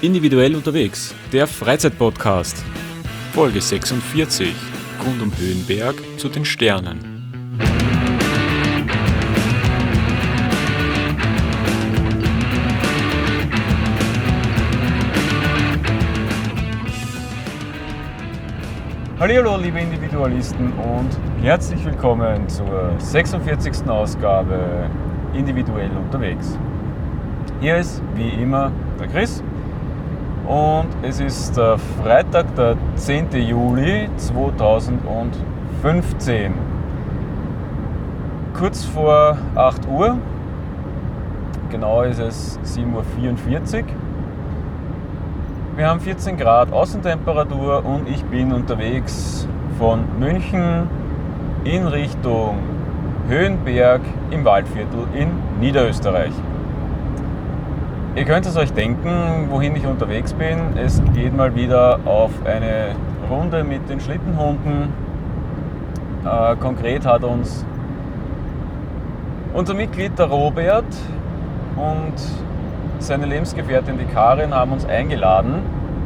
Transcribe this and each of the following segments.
Individuell unterwegs, der Freizeitpodcast. Folge 46, rund um Höhenberg zu den Sternen. Hallo liebe Individualisten und herzlich willkommen zur 46. Ausgabe Individuell unterwegs. Hier ist wie immer der Chris und es ist der Freitag, der 10. Juli 2015. Kurz vor 8 Uhr, genau ist es 7.44 Uhr. Wir haben 14 Grad Außentemperatur und ich bin unterwegs von München in Richtung Höhenberg im Waldviertel in Niederösterreich. Ihr könnt es euch denken, wohin ich unterwegs bin. Es geht mal wieder auf eine Runde mit den Schlittenhunden. Konkret hat uns unser Mitglied der Robert und seine Lebensgefährtin, die Karin, haben uns eingeladen,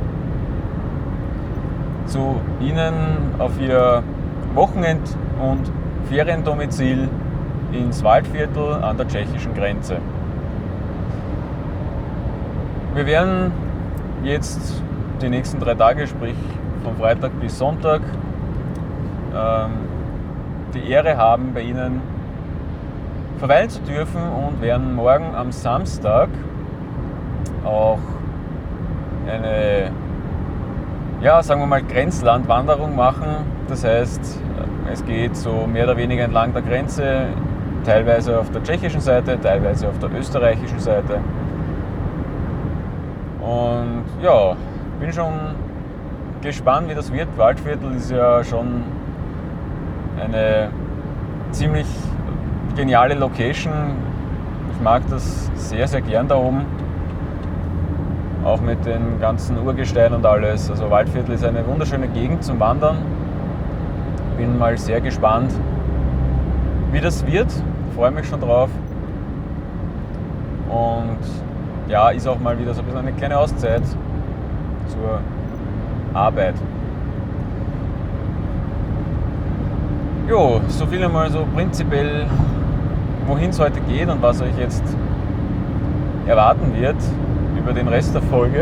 zu ihnen auf ihr Wochenend- und Feriendomizil ins Waldviertel an der tschechischen Grenze. Wir werden jetzt die nächsten 3 Tage, sprich von Freitag bis Sonntag, die Ehre haben, bei ihnen verweilen zu dürfen und werden morgen am Samstag auch eine, sagen wir mal, Grenzlandwanderung machen. Das heißt, es geht so mehr oder weniger entlang der Grenze, teilweise auf der tschechischen Seite, teilweise auf der österreichischen Seite. Und ja, bin schon gespannt, wie das wird. Waldviertel ist ja schon eine ziemlich geniale Location. Ich mag das sehr, sehr gern da oben. Auch mit den ganzen Urgesteinen und alles. Also Waldviertel ist eine wunderschöne Gegend zum Wandern. Bin mal sehr gespannt, wie das wird. Freue mich schon drauf. Und ja, ist auch mal wieder so ein bisschen eine kleine Auszeit zur Arbeit. Jo, so viel einmal so prinzipiell, wohin es heute geht und was euch jetzt erwarten wird über den Rest der Folge.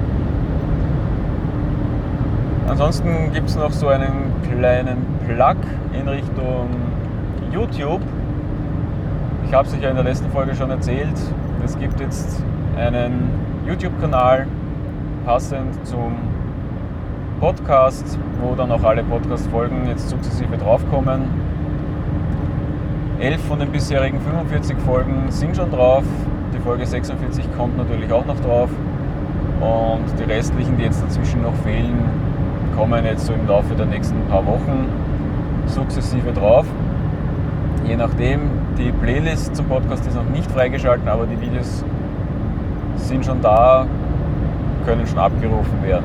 Ansonsten gibt es noch so einen kleinen Plug in Richtung YouTube. Ich habe es euch ja in der letzten Folge schon erzählt. Es gibt jetzt einen YouTube-Kanal passend zum Podcast, wo dann auch alle Podcast-Folgen jetzt sukzessive draufkommen. 11 von den bisherigen 45 Folgen sind schon drauf. Die Folge 46 kommt natürlich auch noch drauf. Und die restlichen, die jetzt dazwischen noch fehlen, kommen jetzt so im Laufe der nächsten paar Wochen sukzessive drauf. Je nachdem, die Playlist zum Podcast ist noch nicht freigeschaltet, aber die Videos sind schon da, können schon abgerufen werden.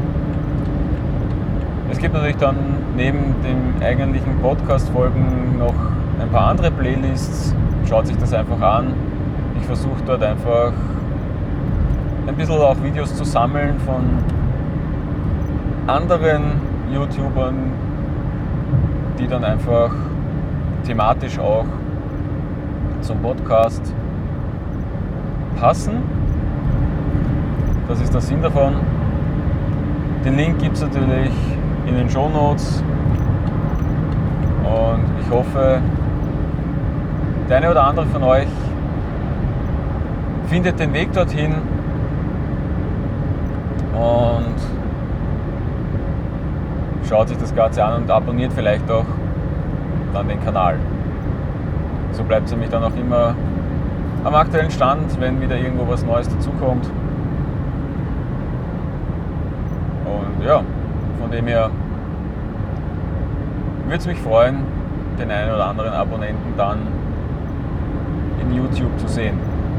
Es gibt natürlich dann neben den eigentlichen Podcast-Folgen noch ein paar andere Playlists. Schaut sich das einfach an. Ich versuche dort einfach ein bisschen auch Videos zu sammeln von anderen YouTubern, die dann einfach thematisch auch zum Podcast passen. Das ist der Sinn davon. Den Link gibt es natürlich in den Shownotes und ich hoffe, der eine oder andere von euch findet den Weg dorthin und schaut sich das Ganze an und abonniert vielleicht auch dann den Kanal. So bleibt es nämlich dann auch immer am aktuellen Stand, wenn wieder irgendwo was Neues dazukommt. Und ja, von dem her würde es mich freuen, den einen oder anderen Abonnenten dann in YouTube zu sehen.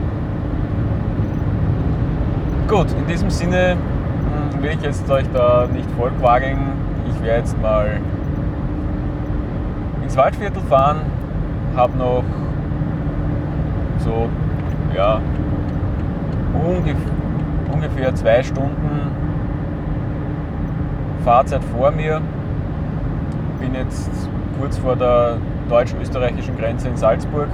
Gut, in diesem Sinne will ich jetzt euch da nicht vollquageln. Ich werde jetzt mal ins Waldviertel fahren, habe noch so ungefähr 2 Stunden Fahrzeit vor mir. Bin jetzt kurz vor der deutsch-österreichischen Grenze in Salzburg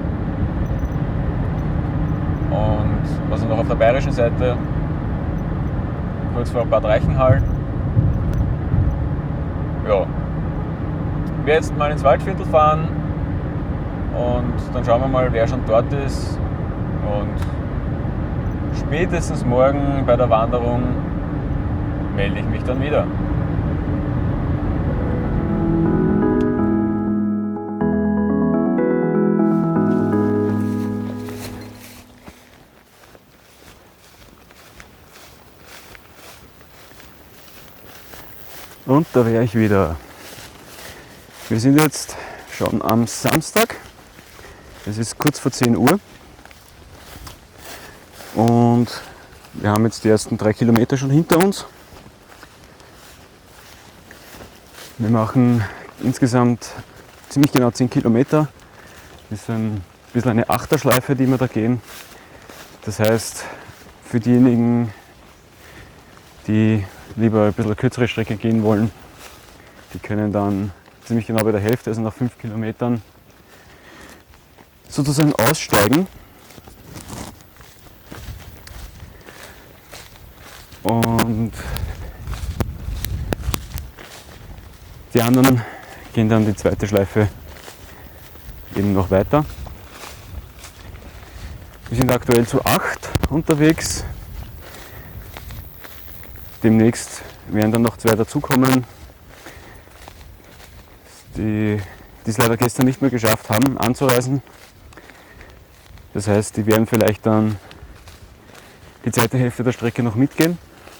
und also noch auf der bayerischen Seite, kurz vor Bad Reichenhall. Ja, ich werde jetzt mal ins Waldviertel fahren und dann schauen wir mal, wer schon dort ist, und spätestens morgen bei der Wanderung melde ich mich dann wieder. Und da wäre ich wieder. Wir sind jetzt schon am Samstag. Es ist kurz vor 10 Uhr. Und wir haben jetzt die ersten 3 Kilometer schon hinter uns. Wir machen insgesamt ziemlich genau 10 Kilometer. Das ist ein bisschen eine Achterschleife, die wir da gehen. Das heißt, für diejenigen, die lieber ein bisschen kürzere Strecke gehen wollen, die können dann ziemlich genau bei der Hälfte, also nach 5 Kilometern, sozusagen aussteigen. Und die anderen gehen dann die zweite Schleife eben noch weiter. Wir sind aktuell zu 8 unterwegs. Demnächst werden dann noch 2 dazukommen, die es leider gestern nicht mehr geschafft haben anzureisen. Das heißt, die werden vielleicht dann die zweite Hälfte der Strecke noch mitgehen.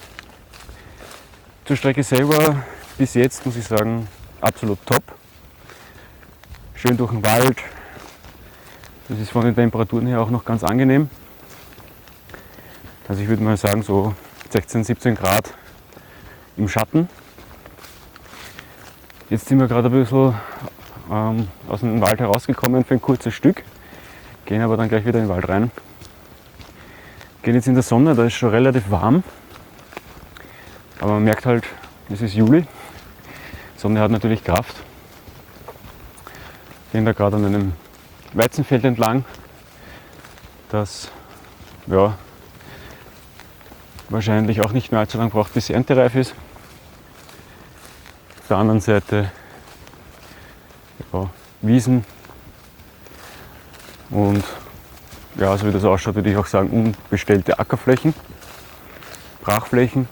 Zur Strecke selber bis jetzt muss ich sagen, absolut top. Schön durch den Wald. Das ist von den Temperaturen her auch noch ganz angenehm. Also ich würde mal sagen so 16, 17 Grad im Schatten. Jetzt sind wir gerade ein bisschen aus dem Wald herausgekommen für ein kurzes Stück, gehen aber dann gleich wieder in den Wald rein. Gehen jetzt in der Sonne, da ist schon relativ warm, aber man merkt halt, es ist Juli, die Sonne hat natürlich Kraft. Gehen da gerade an einem Weizenfeld entlang, das ja, wahrscheinlich auch nicht mehr allzu lange braucht, bis sie erntereif ist. Auf der anderen Seite ja, Wiesen und ja, so wie das ausschaut, würde ich auch sagen, unbestellte Ackerflächen, Brachflächen.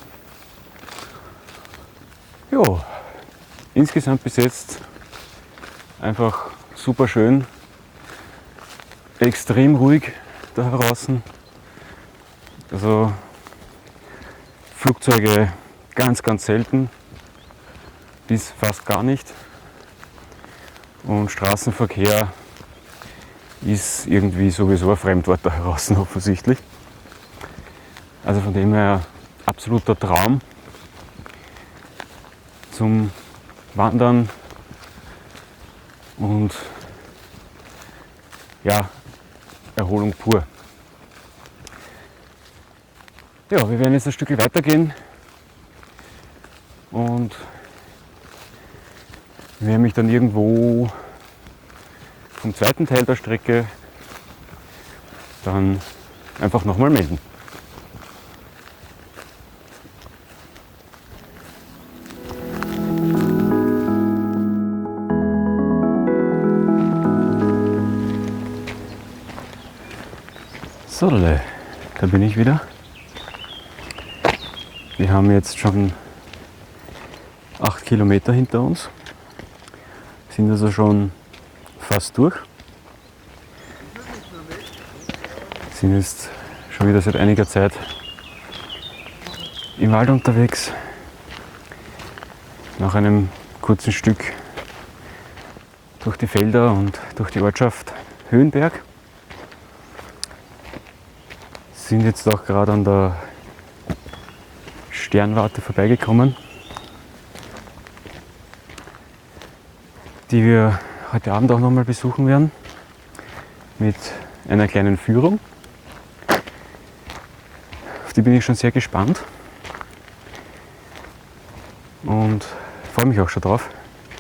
Ja, insgesamt bis jetzt einfach super schön, extrem ruhig da draußen. Also Flugzeuge ganz, ganz selten, bis fast gar nicht. Und Straßenverkehr ist irgendwie sowieso ein Fremdwort da draußen offensichtlich. Also von dem her absoluter Traum zum Wandern und ja, Erholung pur. Ja, wir werden jetzt ein Stück weitergehen und werde mich dann irgendwo vom zweiten Teil der Strecke dann einfach nochmal melden. So, da bin ich wieder. Wir haben jetzt schon 8 Kilometer hinter uns, sind also schon fast durch. Sind jetzt schon wieder seit einiger Zeit im Wald unterwegs. Nach einem kurzen Stück durch die Felder und durch die Ortschaft Höhenberg. Sind jetzt auch gerade an der Sternwarte vorbeigekommen, die wir heute Abend auch nochmal besuchen werden mit einer kleinen Führung. Auf die bin ich schon sehr gespannt und freue mich auch schon drauf.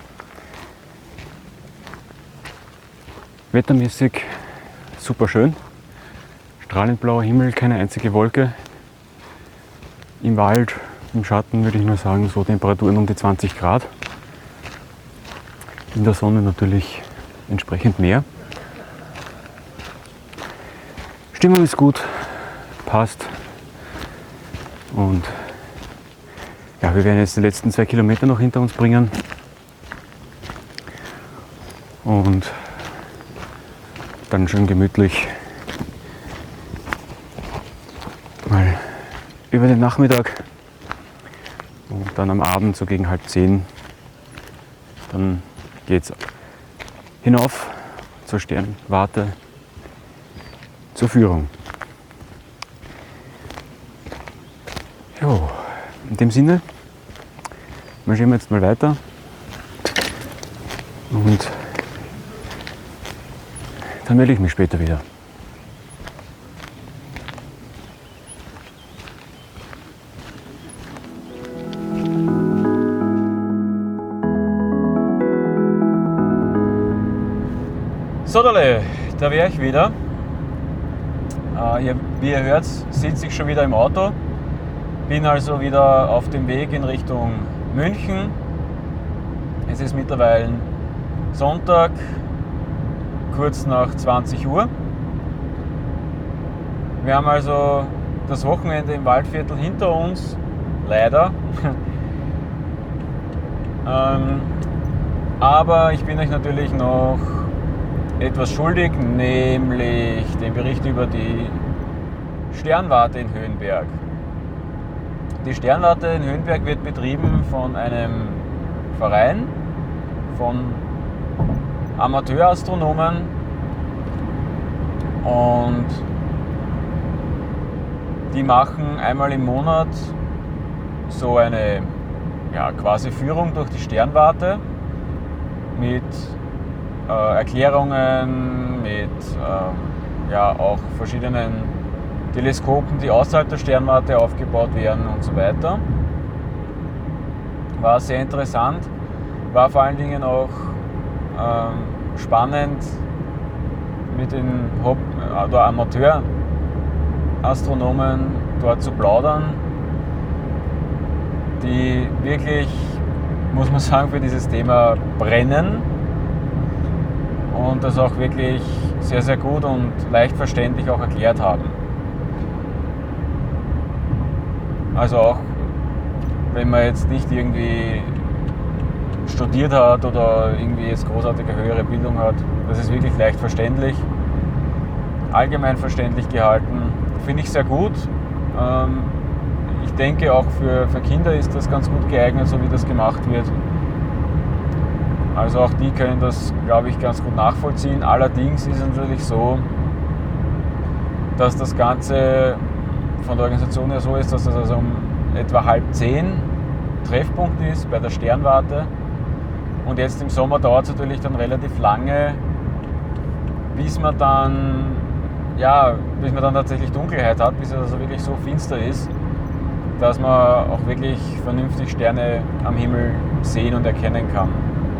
Wettermäßig super schön, strahlend blauer Himmel, keine einzige Wolke. Im Wald, im Schatten würde ich nur sagen, so Temperaturen um die 20 Grad. In der Sonne natürlich entsprechend mehr. Stimmung ist gut, passt. Und ja, wir werden jetzt die letzten 2 Kilometer noch hinter uns bringen. Und dann schön gemütlich mal über den Nachmittag und dann am Abend so gegen 9:30 dann geht's hinauf zur Sternwarte, zur Führung. Jo, in dem Sinne marschieren wir jetzt mal weiter und dann melde ich mich später wieder. So, da wäre ich wieder. Wie ihr hört, sitze ich schon wieder im Auto. Bin also wieder auf dem Weg in Richtung München. Es ist mittlerweile Sonntag, kurz nach 20 Uhr. Wir haben also das Wochenende im Waldviertel hinter uns, leider. Aber ich bin euch natürlich noch etwas schuldig, nämlich den Bericht über die Sternwarte in Höhenberg. Die Sternwarte in Höhenberg wird betrieben von einem Verein, von Amateurastronomen, und die machen einmal im Monat so eine quasi Führung durch die Sternwarte mit Erklärungen, mit auch verschiedenen Teleskopen, die außerhalb der Sternwarte aufgebaut werden und so weiter. War sehr interessant, war vor allen Dingen auch spannend, mit den Amateurastronomen dort zu plaudern, die wirklich, muss man sagen, für dieses Thema brennen und das auch wirklich sehr, sehr gut und leicht verständlich auch erklärt haben. Also auch wenn man jetzt nicht irgendwie studiert hat oder irgendwie jetzt großartige höhere Bildung hat, das ist wirklich leicht verständlich, allgemein verständlich gehalten. Finde ich sehr gut. Ich denke auch für Kinder ist das ganz gut geeignet, so wie das gemacht wird. Also auch die können das, glaube ich, ganz gut nachvollziehen. Allerdings ist es natürlich so, dass das Ganze von der Organisation her so ist, dass das also um etwa 9:30 Treffpunkt ist bei der Sternwarte. Und jetzt im Sommer dauert es natürlich dann relativ lange, bis man dann tatsächlich Dunkelheit hat, bis es also wirklich so finster ist, dass man auch wirklich vernünftig Sterne am Himmel sehen und erkennen kann.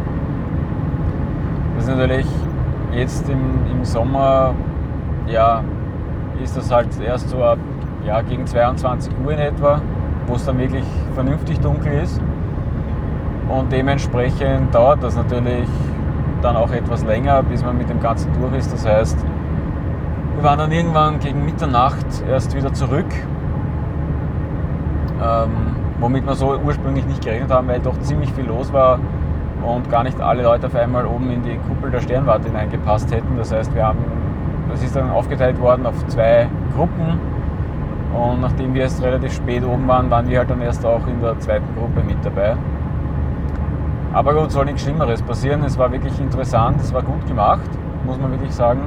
Das ist natürlich jetzt im Sommer, ist das halt erst so ab gegen 22 Uhr in etwa, wo es dann wirklich vernünftig dunkel ist. Und dementsprechend dauert das natürlich dann auch etwas länger, bis man mit dem Ganzen durch ist. Das heißt, wir waren dann irgendwann gegen Mitternacht erst wieder zurück, womit wir so ursprünglich nicht gerechnet haben, weil doch ziemlich viel los war und gar nicht alle Leute auf einmal oben in die Kuppel der Sternwarte hineingepasst hätten. Das heißt, das ist dann aufgeteilt worden auf 2 Gruppen, und nachdem wir erst relativ spät oben waren, waren wir halt dann erst auch in der 2. Gruppe mit dabei. Aber gut, soll nichts Schlimmeres passieren. Es war wirklich interessant, es war gut gemacht, muss man wirklich sagen.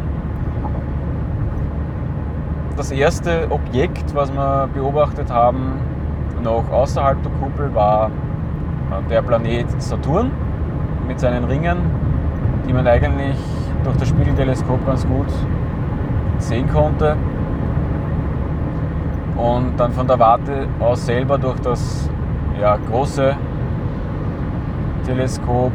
Das erste Objekt, was wir beobachtet haben, noch außerhalb der Kuppel, war der Planet Saturn mit seinen Ringen, die man eigentlich durch das Spiegelteleskop ganz gut sehen konnte. Und dann von der Warte aus selber durch das große Teleskop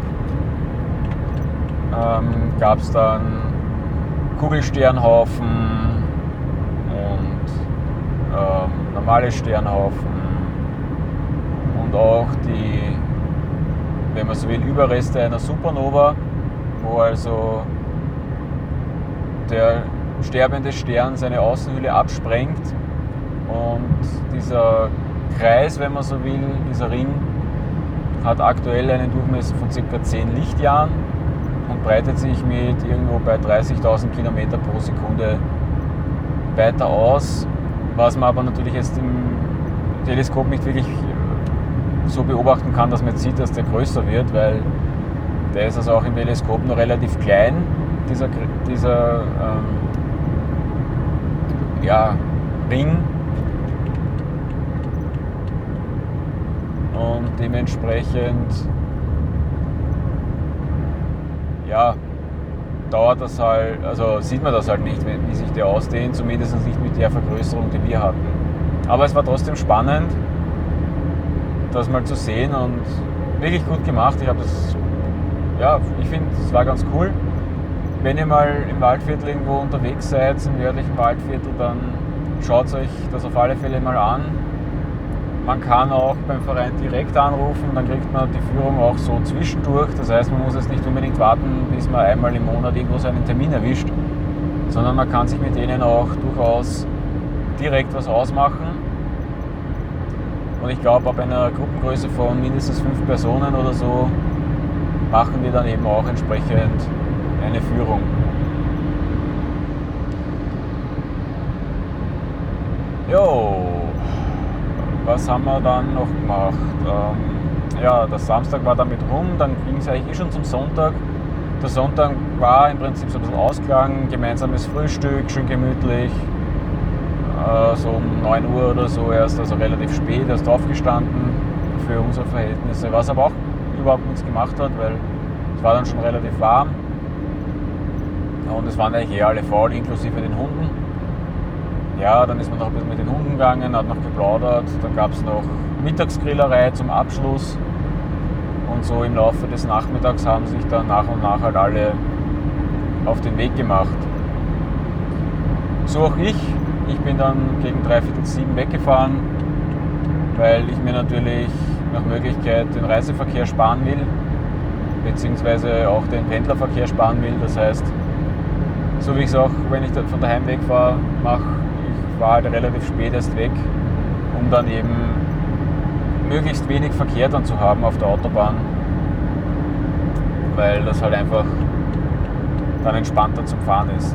gab es dann Kugelsternhaufen und normale Sternhaufen und auch die, wenn man so will, Überreste einer Supernova, wo also der sterbende Stern seine Außenhülle absprengt und dieser Kreis, wenn man so will, dieser Ring, hat aktuell einen Durchmesser von ca. 10 Lichtjahren und breitet sich mit irgendwo bei 30.000 Kilometer pro Sekunde weiter aus, was man aber natürlich jetzt im Teleskop nicht wirklich so beobachten kann, dass man jetzt sieht, dass der größer wird, weil der ist also auch im Teleskop noch relativ klein, dieser Ring. Und dementsprechend dauert das halt, also sieht man das halt nicht, wie sich der ausdehnt, zumindest nicht mit der Vergrößerung, die wir hatten. Aber es war trotzdem spannend, das mal zu sehen und wirklich gut gemacht. Ich finde, es war ganz cool. Wenn ihr mal im Waldviertel irgendwo unterwegs seid, im nördlichen Waldviertel, dann schaut euch das auf alle Fälle mal an. Man kann auch beim Verein direkt anrufen, dann kriegt man die Führung auch so zwischendurch. Das heißt, man muss jetzt nicht unbedingt warten, bis man einmal im Monat irgendwo seinen Termin erwischt, sondern man kann sich mit denen auch durchaus direkt was ausmachen. Und ich glaube, ab einer Gruppengröße von mindestens 5 Personen oder so machen wir dann eben auch entsprechend eine Führung. Jo, was haben wir dann noch gemacht? Der Samstag war damit rum, dann ging es eigentlich schon zum Sonntag. Der Sonntag war im Prinzip so ein bisschen Ausklang, gemeinsames Frühstück, schön gemütlich. So um 9 Uhr oder so erst, also relativ spät erst aufgestanden für unsere Verhältnisse, was aber auch überhaupt nichts gemacht hat, weil es war dann schon relativ warm und es waren eigentlich alle faul, inklusive den Hunden. Ja, dann ist man noch ein bisschen mit den Hunden gegangen, hat noch geplaudert, dann gab es noch Mittagsgrillerei zum Abschluss und so im Laufe des Nachmittags haben sich dann nach und nach halt alle auf den Weg gemacht. So auch ich. Ich bin dann gegen 6:45 weggefahren, weil ich mir natürlich nach Möglichkeit den Reiseverkehr sparen will, beziehungsweise auch den Pendlerverkehr sparen will. Das heißt, so wie ich es auch, wenn ich von daheim wegfahre, mache, ich war halt relativ spät erst weg, um dann eben möglichst wenig Verkehr dann zu haben auf der Autobahn, weil das halt einfach dann entspannter zum Fahren ist.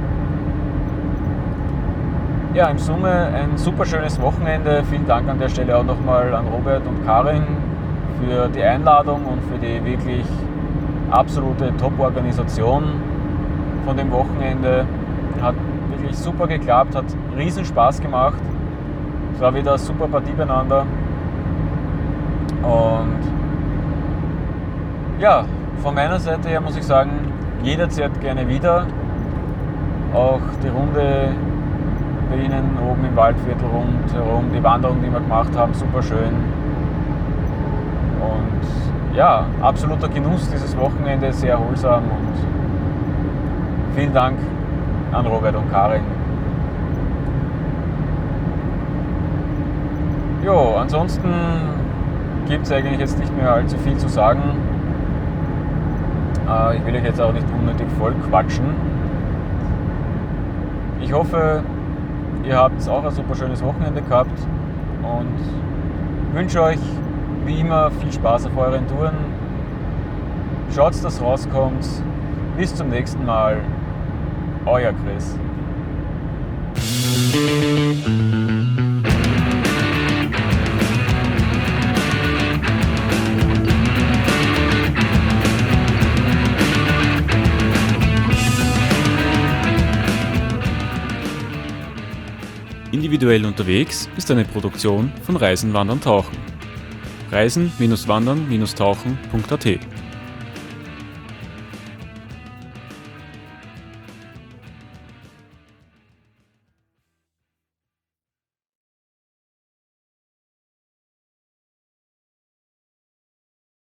Ja, im Summe ein super schönes Wochenende. Vielen Dank an der Stelle auch nochmal an Robert und Karin für die Einladung und für die wirklich absolute Top-Organisation von dem Wochenende. Hat wirklich super geklappt, hat riesen Spaß gemacht. Es war wieder eine super Partie beieinander. Und ja, von meiner Seite her muss ich sagen, jederzeit gerne wieder. Auch die Runde bei Ihnen oben im Waldviertel rundherum, die Wanderung, die wir gemacht haben, super schön. Und ja, absoluter Genuss dieses Wochenende, sehr erholsam und vielen Dank an Robert und Karin. Jo, ansonsten gibt es eigentlich jetzt nicht mehr allzu viel zu sagen. Ich will euch jetzt auch nicht unnötig voll quatschen. Ich hoffe, ihr habt auch ein super schönes Wochenende gehabt und wünsche euch wie immer viel Spaß auf euren Touren. Schaut, dass rauskommt. Bis zum nächsten Mal. Euer Chris. Individuell unterwegs ist eine Produktion von Reisen, Wandern, Tauchen. Reisen-Wandern-Tauchen.at